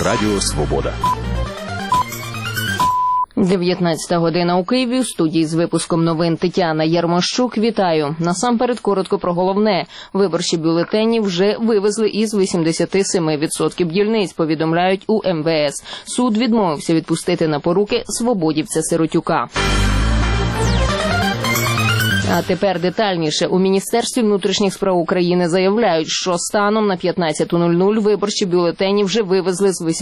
Радіо Свобода. 19 година у Києві. У студії з випуском новин Тетяна Ярмощук. Вітаю. Насамперед коротко про головне. Виборчі бюлетені вже вивезли із 87% дільниць, повідомляють у МВС. Суд відмовився відпустити на поруки свободівця Сиротюка. А тепер детальніше. У Міністерстві внутрішніх справ України заявляють, що станом на 15:00 виборчі бюлетені вже вивезли з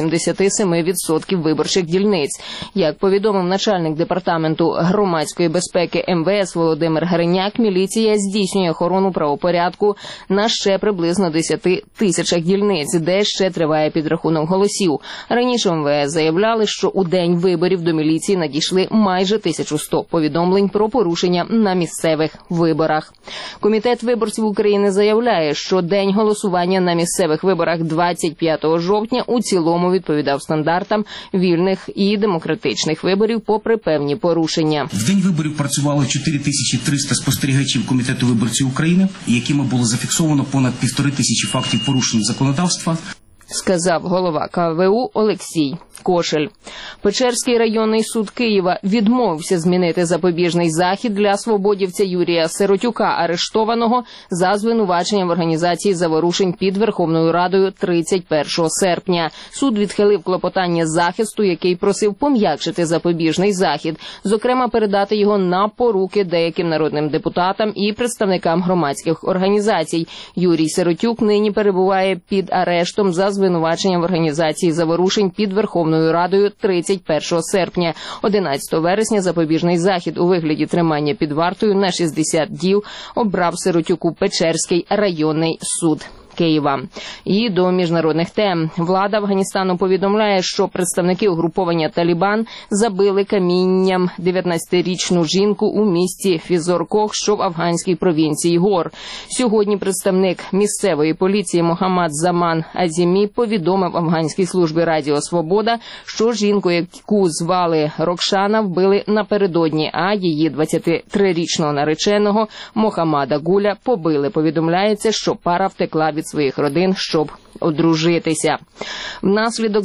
87% виборчих дільниць. Як повідомив начальник департаменту громадської безпеки МВС Володимир Гриняк, міліція здійснює охорону правопорядку на ще приблизно 10 тисячах дільниць, де ще триває підрахунок голосів. Раніше МВС заявляли, що у день виборів до міліції надійшли майже 1100 повідомлень про порушення на місцевих виборах. Комітет виборців України заявляє, що день голосування на місцевих виборах 25 жовтня у цілому відповідав стандартам вільних і демократичних виборів, попри певні порушення. В день виборів працювало 4300 спостерігачів Комітету виборців України, якими було зафіксовано понад 1500 фактів порушень законодавства, сказав голова КВУ Олексій Кошель. Печерський районний суд Києва відмовився змінити запобіжний захід для свободівця Юрія Сиротюка, арештованого за звинуваченням в організації заворушень під Верховною Радою 31 серпня. Суд відхилив клопотання захисту, який просив пом'якшити запобіжний захід, зокрема передати його на поруки деяким народним депутатам і представникам громадських організацій. Юрій Сиротюк нині перебуває під арештом за звинуваченням в організації заворушень під Верховною Радою 31 серпня. 11 вересня запобіжний захід у вигляді тримання під вартою на 60 діб обрав Сиротюку Печерський районний суд Києва. І до міжнародних тем. Влада Афганістану повідомляє, що представники угруповання «Талібан» забили камінням 19-річну жінку у місті Фізоркох, що в афганській провінції Гор. Сьогодні представник місцевої поліції Мохаммад Заман Азімі повідомив афганській службі Радіо Свобода, що жінку, яку звали Рокшана, вбили напередодні, а її 23-річного нареченого Мохаммада Гуля побили. Повідомляється, що пара втекла від своїх родин, щоб одружитися. Внаслідок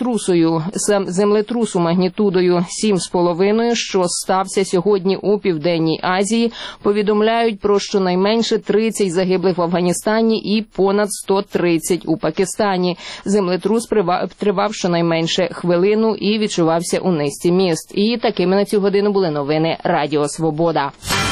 землетрусу магнітудою 7,5, що стався сьогодні у Південній Азії, повідомляють про щонайменше 30 загиблих в Афганістані і понад 130 у Пакистані. Землетрус тривав щонайменше хвилину і відчувався у низці міст. І такими на цю годину були новини Радіо Свобода.